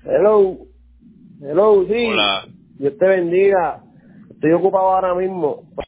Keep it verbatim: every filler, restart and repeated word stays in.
Hello, hello, sí. Hola. Dios te bendiga. Estoy ocupado ahora mismo.